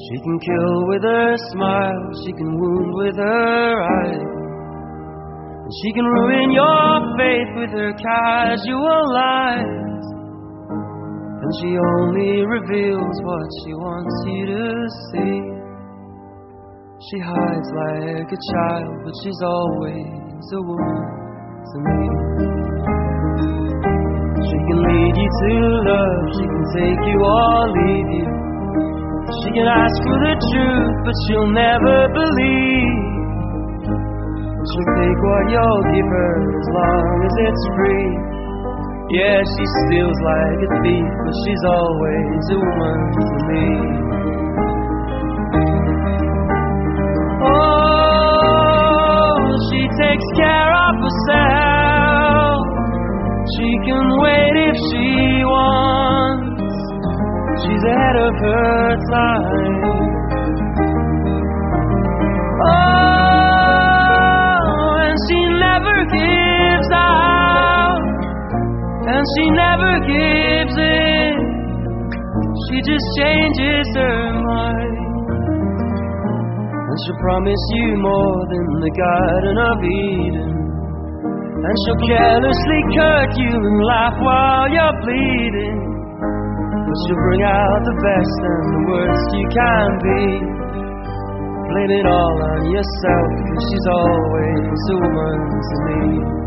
She can kill with her smile, she can wound with her eyes, and she can ruin your faith with her casual lies. And she only reveals what she wants you to see. She hides like a child, but she's always a woman to me. She can lead you to love, she can take you or leave you. She can ask for the truth, but she'll never believe. She'll take what you'll give her as long as it's free. Yeah, she steals like a thief, but she's always a woman to me. Oh, she takes care of herself. She can wait if she wants. She's ahead of her time. Oh, and she never gives out, and she never gives in. She just changes her mind, and she'll promise you more than the Garden of Eden. And she'll carelessly cut you and laugh while you're bleeding. But she'll bring out the best and the worst you can be. Blame it all on yourself, 'cause she's always a woman to me.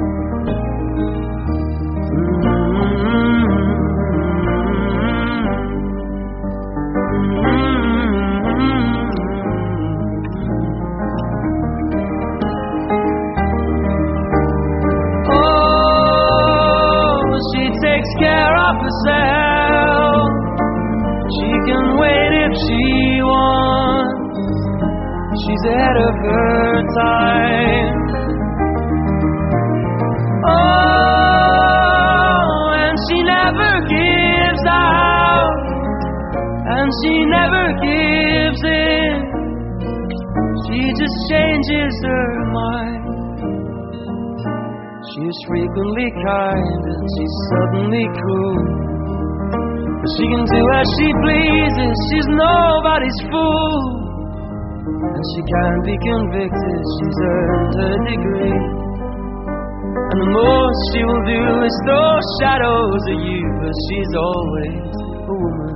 Takes care of herself. She can wait if she wants. She's ahead of her time. Oh, and she never gives out, and she never gives in. She just changes her mind. She's frequently kind and she's suddenly cruel, but she can do as she pleases, she's nobody's fool. And she can't be convicted, she's earned her degree. And the most she will do is throw shadows at you, but she's always a woman